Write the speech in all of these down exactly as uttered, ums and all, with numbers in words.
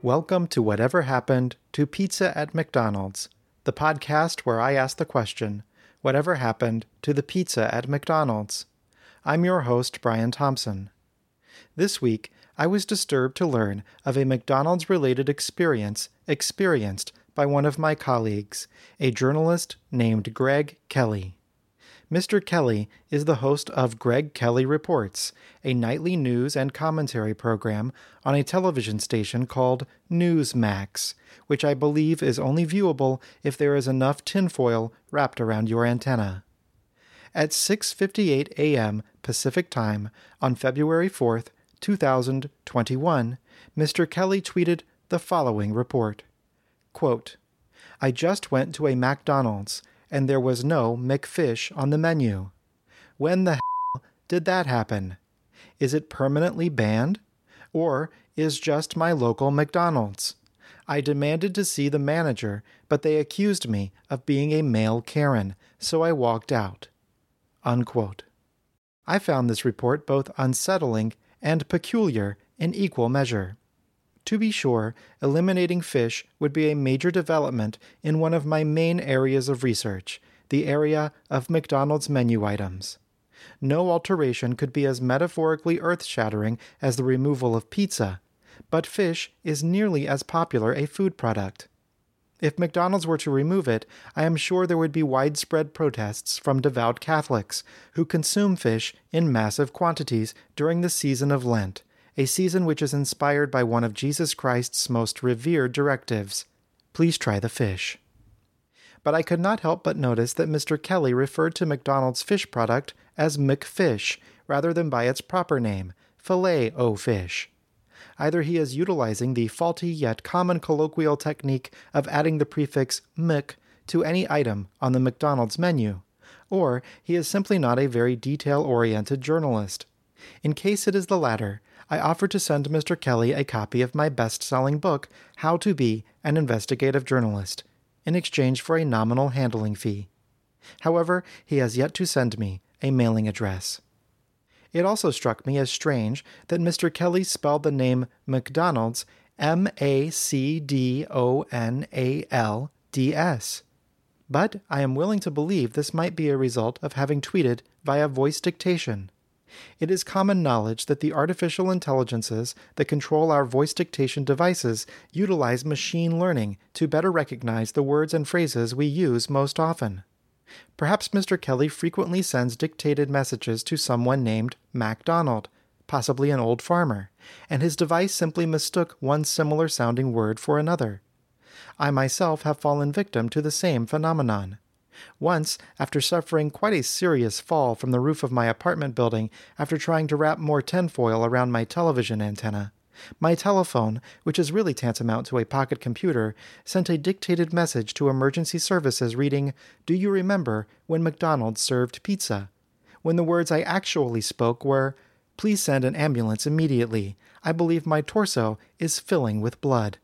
Welcome to Whatever Happened to Pizza at McDonald's, the podcast where I ask the question, whatever happened to the pizza at McDonald's? I'm your host, Brian Thompson. This week, I was disturbed to learn of a McDonald's-related experience experienced by one of my colleagues, a journalist named Greg Kelly. Mister Kelly is the host of Greg Kelly Reports, a nightly news and commentary program on a television station called Newsmax, which I believe is only viewable if there is enough tinfoil wrapped around your antenna. At six fifty-eight a.m. Pacific Time on February fourth, two thousand twenty-one, Mister Kelly tweeted the following report. Quote, I just went to a McDonald's and there was no McFish on the menu. When the hell did that happen? Is it permanently banned? Or is just my local McDonald's? I demanded to see the manager, but they accused me of being a male Karen, so I walked out. Unquote. I found this report both unsettling and peculiar in equal measure. To be sure, eliminating fish would be a major development in one of my main areas of research, the area of McDonald's menu items. No alteration could be as metaphorically earth-shattering as the removal of pizza, but fish is nearly as popular a food product. If McDonald's were to remove it, I am sure there would be widespread protests from devout Catholics who consume fish in massive quantities during the season of Lent, a season which is inspired by one of Jesus Christ's most revered directives. Please try the fish. But I could not help but notice that Mister Kelly referred to McDonald's fish product as McFish rather than by its proper name, Filet-O-Fish. Either he is utilizing the faulty yet common colloquial technique of adding the prefix Mc to any item on the McDonald's menu, or he is simply not a very detail-oriented journalist. In case it is the latter, I offered to send Mister Kelly a copy of my best-selling book, How to Be an Investigative Journalist, in exchange for a nominal handling fee. However, he has yet to send me a mailing address. It also struck me as strange that Mister Kelly spelled the name McDonald's M A C D O N A L D S. But I am willing to believe this might be a result of having tweeted via voice dictation. It is common knowledge that the artificial intelligences that control our voice dictation devices utilize machine learning to better recognize the words and phrases we use most often. Perhaps Mister Kelly frequently sends dictated messages to someone named MacDonald, possibly an old farmer, and his device simply mistook one similar-sounding word for another. I myself have fallen victim to the same phenomenon. Once, after suffering quite a serious fall from the roof of my apartment building after trying to wrap more tinfoil around my television antenna, my telephone, which is really tantamount to a pocket computer, sent a dictated message to emergency services reading, "Do you remember when McDonald's served pizza?" When the words I actually spoke were, "Please send an ambulance immediately. I believe my torso is filling with blood."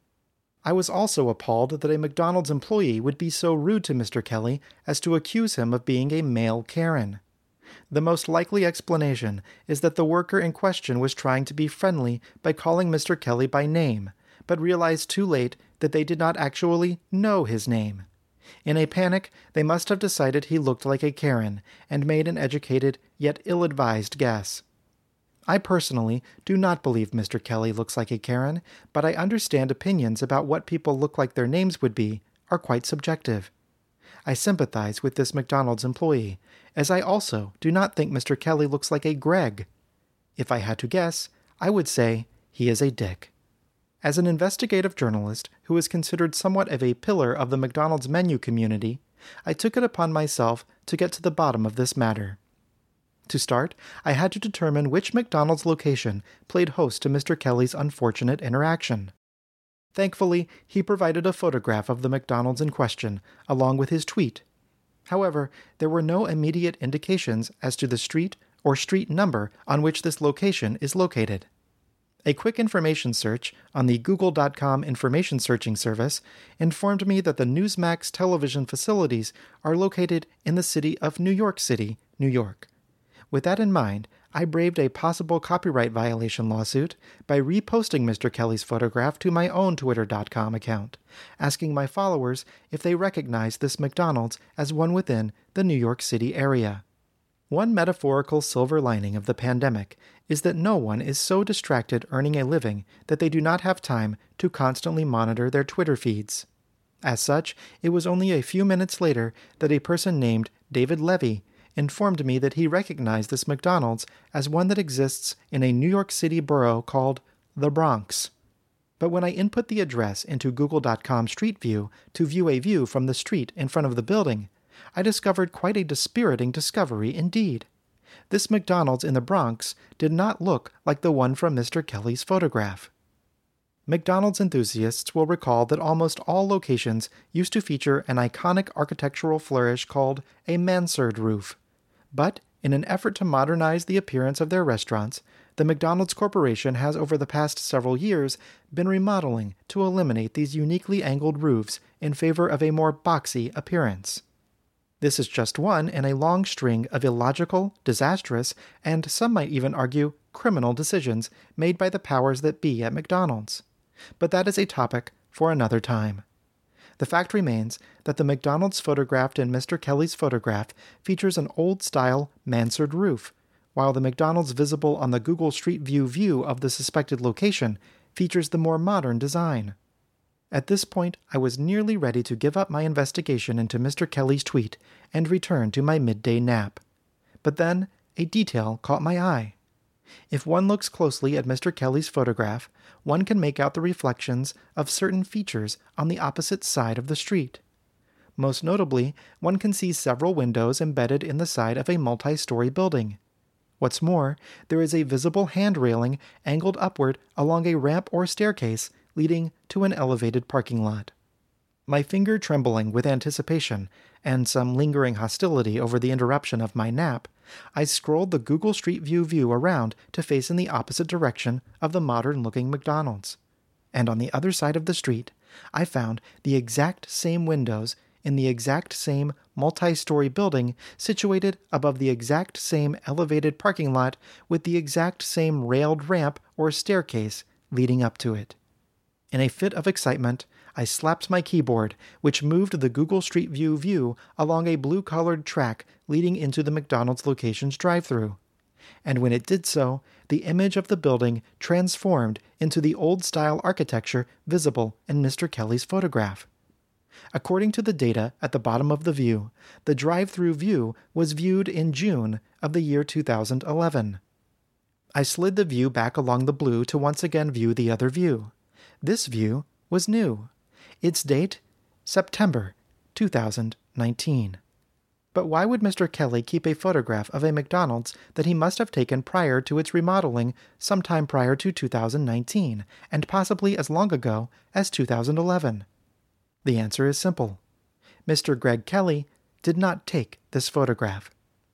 I was also appalled that a McDonald's employee would be so rude to Mister Kelly as to accuse him of being a male Karen. The most likely explanation is that the worker in question was trying to be friendly by calling Mister Kelly by name, but realized too late that they did not actually know his name. In a panic, they must have decided he looked like a Karen and made an educated yet ill-advised guess. I personally do not believe Mister Kelly looks like a Karen, but I understand opinions about what people look like their names would be are quite subjective. I sympathize with this McDonald's employee, as I also do not think Mister Kelly looks like a Greg. If I had to guess, I would say he is a dick. As an investigative journalist who is considered somewhat of a pillar of the McDonald's menu community, I took it upon myself to get to the bottom of this matter. To start, I had to determine which McDonald's location played host to Mister Kelly's unfortunate interaction. Thankfully, he provided a photograph of the McDonald's in question, along with his tweet. However, there were no immediate indications as to the street or street number on which this location is located. A quick information search on the Google dot com information searching service informed me that the Newsmax television facilities are located in the city of New York City, New York. With that in mind, I braved a possible copyright violation lawsuit by reposting Mister Kelly's photograph to my own Twitter dot com account, asking my followers if they recognized this McDonald's as one within the New York City area. One metaphorical silver lining of the pandemic is that no one is so distracted earning a living that they do not have time to constantly monitor their Twitter feeds. As such, it was only a few minutes later that a person named David Levy informed me that he recognized this McDonald's as one that exists in a New York City borough called the Bronx. But when I input the address into Google dot com Street View to view a view from the street in front of the building, I discovered quite a dispiriting discovery indeed. This McDonald's in the Bronx did not look like the one from Mister Kelly's photograph. McDonald's enthusiasts will recall that almost all locations used to feature an iconic architectural flourish called a mansard roof. But, in an effort to modernize the appearance of their restaurants, the McDonald's Corporation has over the past several years been remodeling to eliminate these uniquely angled roofs in favor of a more boxy appearance. This is just one in a long string of illogical, disastrous, and some might even argue criminal decisions made by the powers that be at McDonald's. But that is a topic for another time. The fact remains that the McDonald's photographed in Mister Kelly's photograph features an old-style mansard roof, while the McDonald's visible on the Google Street View view of the suspected location features the more modern design. At this point, I was nearly ready to give up my investigation into Mister Kelly's tweet and return to my midday nap. But then, a detail caught my eye. If one looks closely at Mister Kelly's photograph, one can make out the reflections of certain features on the opposite side of the street. Most notably, one can see several windows embedded in the side of a multi-story building. What's more, there is a visible hand railing angled upward along a ramp or staircase leading to an elevated parking lot. My finger trembling with anticipation and some lingering hostility over the interruption of my nap, I scrolled the Google Street View view around to face in the opposite direction of the modern-looking McDonald's. And on the other side of the street, I found the exact same windows in the exact same multi-story building situated above the exact same elevated parking lot with the exact same railed ramp or staircase leading up to it. In a fit of excitement, I slapped my keyboard, which moved the Google Street View view along a blue-colored track leading into the McDonald's location's drive-thru. And when it did so, the image of the building transformed into the old-style architecture visible in Mister Kelly's photograph. According to the data at the bottom of the view, the drive-thru view was viewed in June of the year two thousand eleven. I slid the view back along the blue to once again view the other view. This view was new. Its date, September two thousand nineteen. But why would Mister Kelly keep a photograph of a McDonald's that he must have taken prior to its remodeling sometime prior to two thousand nineteen, and possibly as long ago as two thousand eleven? The answer is simple. Mister Greg Kelly did not take this photograph.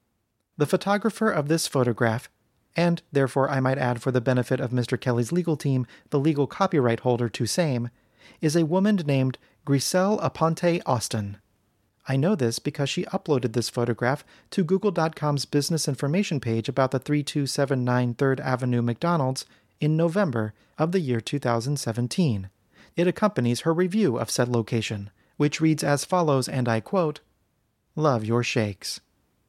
The photographer of this photograph, and therefore I might add for the benefit of Mister Kelly's legal team, the legal copyright holder to same, is a woman named Griselle Aponte Austin. I know this because she uploaded this photograph to Google dot com's business information page about the three two seven nine third Avenue McDonald's in November of the year two thousand seventeen. It accompanies her review of said location, which reads as follows, and I quote, "Love your shakes."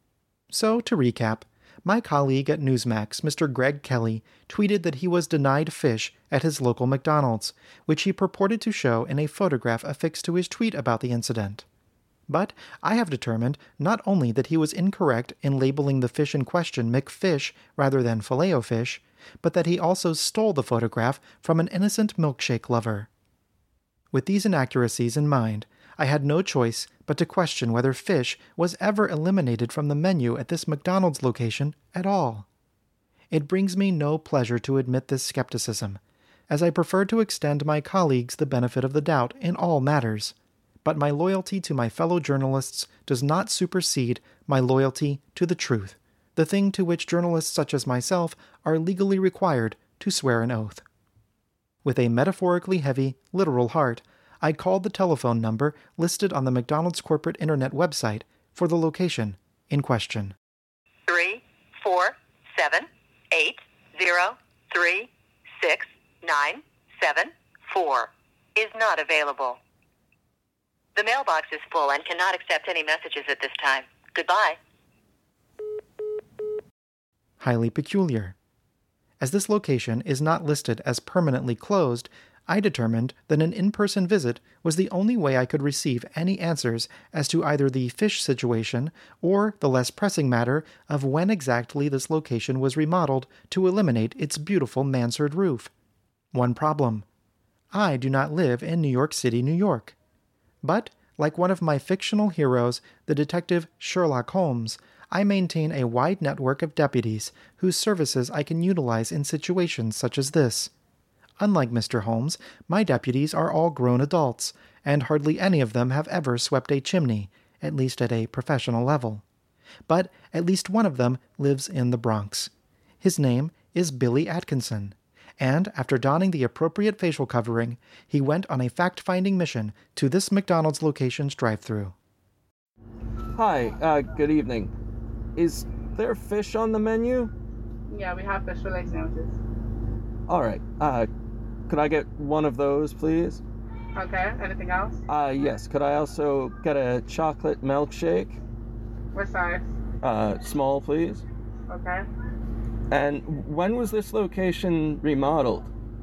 So, to recap, my colleague at Newsmax, Mister Greg Kelly, tweeted that he was denied fish at his local McDonald's, which he purported to show in a photograph affixed to his tweet about the incident. But I have determined not only that he was incorrect in labeling the fish in question McFish rather than Filet-O-Fish, but that he also stole the photograph from an innocent milkshake lover. With these inaccuracies in mind, I had no choice but to question whether fish was ever eliminated from the menu at this McDonald's location at all. It brings me no pleasure to admit this skepticism, as I prefer to extend my colleagues the benefit of the doubt in all matters. But my loyalty to my fellow journalists does not supersede my loyalty to the truth, the thing to which journalists such as myself are legally required to swear an oath. With a metaphorically heavy, literal heart, I called the telephone number listed on the McDonald's corporate internet website for the location in question. Three, four, seven, zero three six nine seven four is not available. The mailbox is full and cannot accept any messages at this time. Goodbye. Highly peculiar. As this location is not listed as permanently closed, I determined that an in-person visit was the only way I could receive any answers as to either the fish situation or the less pressing matter of when exactly this location was remodeled to eliminate its beautiful mansard roof. One problem. I do not live in New York City, New York. But, like one of my fictional heroes, the detective Sherlock Holmes, I maintain a wide network of deputies whose services I can utilize in situations such as this. Unlike Mister Holmes, my deputies are all grown adults, and hardly any of them have ever swept a chimney, at least at a professional level. But at least one of them lives in the Bronx. His name is Billy Atkinson, and after donning the appropriate facial covering, he went on a fact-finding mission to this McDonald's location's drive-thru. Hi, uh, good evening. Is there fish on the menu? Yeah, we have fish fillet sandwiches. All right. Uh, could I get one of those, please? Okay. Anything else? Uh, yes. Could I also get a chocolate milkshake? What size? Uh, small, please. Okay. And when was this location remodeled?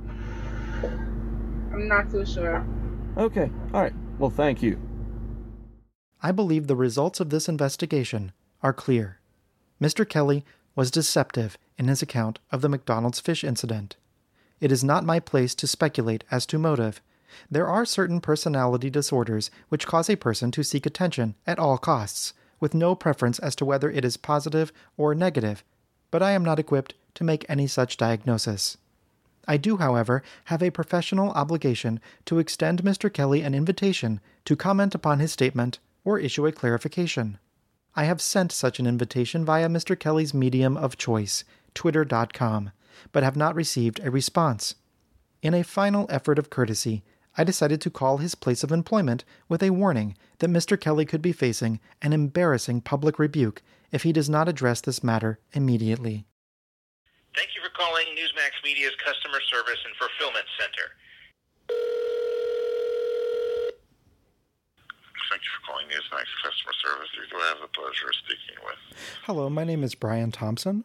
I'm not too sure. Okay. All right. Well, thank you. I believe the results of this investigation are clear. Mister Kelly was deceptive in his account of the McDonald's fish incident. It is not my place to speculate as to motive. There are certain personality disorders which cause a person to seek attention at all costs, with no preference as to whether it is positive or negative, but I am not equipped to make any such diagnosis. I do, however, have a professional obligation to extend Mister Kelly an invitation to comment upon his statement or issue a clarification. I have sent such an invitation via Mister Kelly's medium of choice, twitter dot com, but have not received a response. In a final effort of courtesy, I decided to call his place of employment with a warning that Mister Kelly could be facing an embarrassing public rebuke if he does not address this matter immediately. Thank you for calling Newsmax Media's Customer Service and Fulfillment Center. Thank you for calling Newsmax Customer Service. Who do I have the pleasure of speaking with? Hello, my name is Brian Thompson.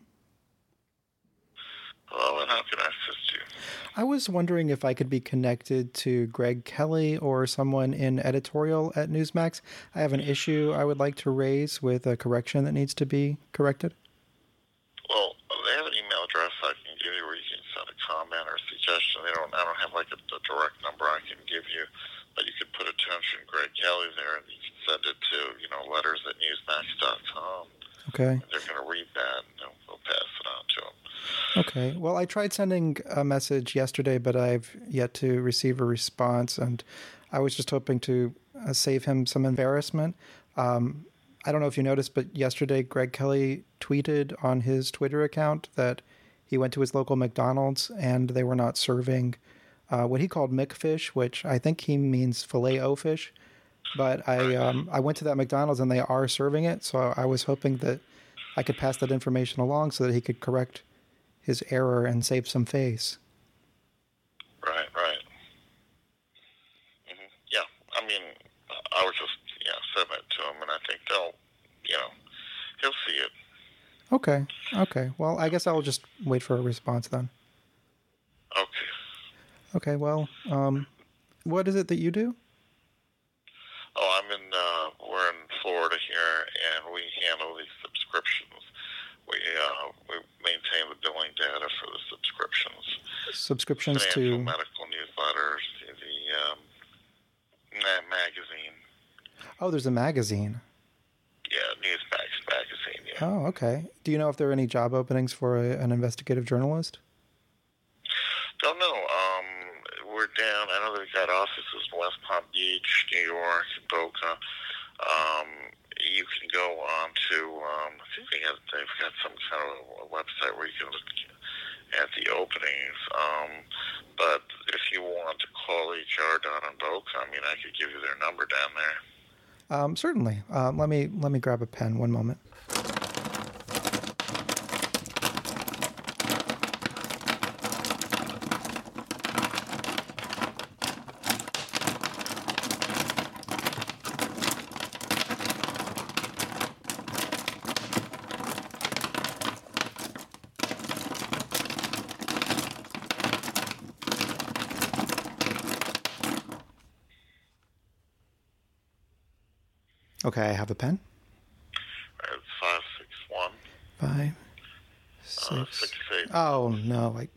Hello, and how can I assist you? I was wondering if I could be connected to Greg Kelly or someone in editorial at Newsmax. I have an issue I would like to raise with a correction that needs to be corrected. Well, they have an email address I can give you where you can send a comment or a suggestion. They don't. I don't have like a, a direct number I can give you, but you could put attention Greg Kelly there, and you can send it to you know letters at newsmax dot com. Okay. They're going to read that, and they'll, they'll pass it on to them. Okay. Well, I tried sending a message yesterday, but I've yet to receive a response, and I was just hoping to uh, save him some embarrassment. Um, I don't know if you noticed, but yesterday Greg Kelly tweeted on his Twitter account that he went to his local McDonald's and they were not serving uh, what he called McFish, which I think he means Filet-O-Fish. But I um, I went to that McDonald's and they are serving it, so I was hoping that I could pass that information along so that he could correct his error and save some face. Right, right. Mm-hmm. Yeah, I mean, I was just, yeah, sending it to him, and I think they'll, you know, he'll see it. Okay, okay. Well, I guess I'll just wait for a response then. Okay. Okay, well, um, what is it that you do? Oh, I'm in, uh, we're in Florida here, and we handle these subscriptions. We, uh, we maintain the billing data for the subscriptions. Subscriptions Financial, to... medical newsletters, the, um, ma- magazine. Oh, there's a magazine. Yeah, Newsmax magazine, yeah. Oh, okay. Do you know if there are any job openings for a, an investigative journalist? Don't know. Um, we're down, I know they've got offices in West Palm Beach, New York, Boca. Um, you can go on to, um, I think they have, they've got some kind of a website where you can look at the openings. Um, but if you want to call H R down in Boca, I mean, I could give you their number down there. Um, certainly. Uh, let me let me grab a pen. One moment. Okay, I have a pen. It's five six one. Five, six. Uh, six eight. Oh, no. I,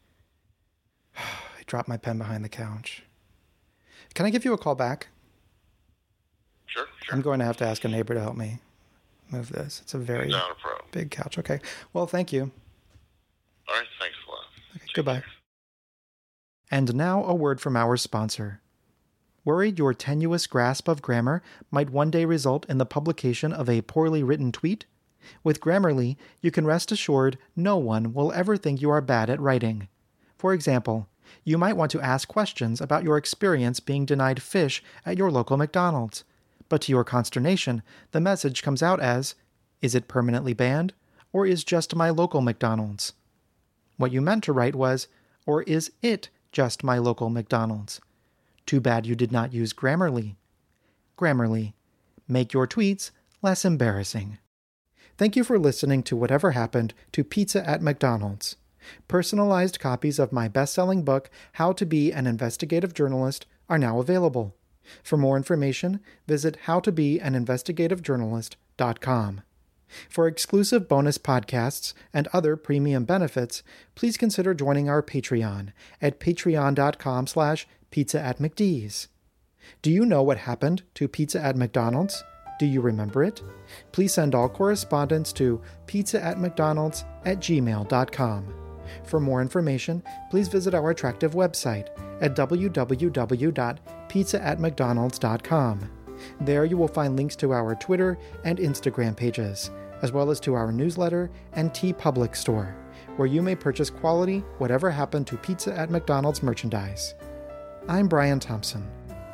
I dropped my pen behind the couch. Can I give you a call back? Sure, sure. I'm going to have to ask a neighbor to help me move this. It's a very Not a problem. big couch. Okay. Well, thank you. All right, thanks a lot. Okay, Take goodbye. care. And now a word from our sponsor. Worried your tenuous grasp of grammar might one day result in the publication of a poorly written tweet? With Grammarly, you can rest assured no one will ever think you are bad at writing. For example, you might want to ask questions about your experience being denied fish at your local McDonald's. But to your consternation, the message comes out as, "Is it permanently banned? Or is just my local McDonald's?" What you meant to write was, "Or is it just my local McDonald's?" Too bad you did not use Grammarly. Grammarly. Make your tweets less embarrassing. Thank you for listening to Whatever Happened to Pizza at McDonald's. Personalized copies of my best-selling book, How to Be an Investigative Journalist, are now available. For more information, visit how to be an investigative journalist dot com. For exclusive bonus podcasts and other premium benefits, please consider joining our Patreon at patreon.com slash pizza at McDee's. Do you know what happened to Pizza at McDonald's? Do you remember it? Please send all correspondence to pizza at mcdonalds at gmail dot com. For more information, please visit our attractive website at w w w dot pizza at mcdonalds dot com. There you will find links to our Twitter and Instagram pages, as well as to our newsletter and TeePublic store, where you may purchase quality Whatever Happened to Pizza at McDonald's merchandise. I'm Brian Thompson.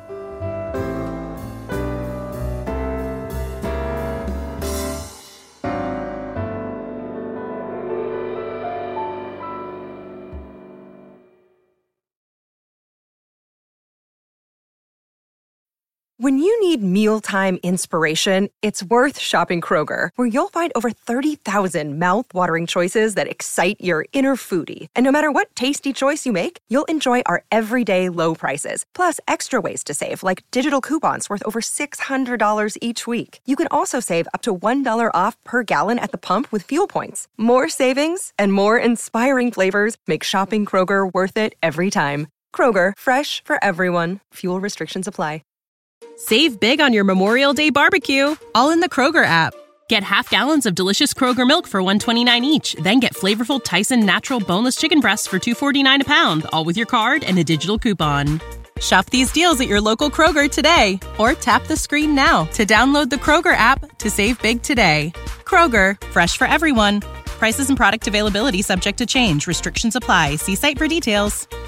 When you need mealtime inspiration, it's worth shopping Kroger, where you'll find over thirty thousand mouth-watering choices that excite your inner foodie. And no matter what tasty choice you make, you'll enjoy our everyday low prices, plus extra ways to save, like digital coupons worth over six hundred dollars each week. You can also save up to one dollar off per gallon at the pump with fuel points. More savings and more inspiring flavors make shopping Kroger worth it every time. Kroger, fresh for everyone. Fuel restrictions apply. Save big on your Memorial Day barbecue, all in the Kroger app. Get half gallons of delicious Kroger milk for one dollar and twenty-nine cents each. Then get flavorful Tyson natural boneless chicken breasts for two dollars and forty-nine cents a pound, all with your card and a digital coupon. Shop these deals at your local Kroger today, or tap the screen now to download the Kroger app to save big today. Kroger, fresh for everyone. Prices and product availability subject to change. Restrictions apply. See site for details.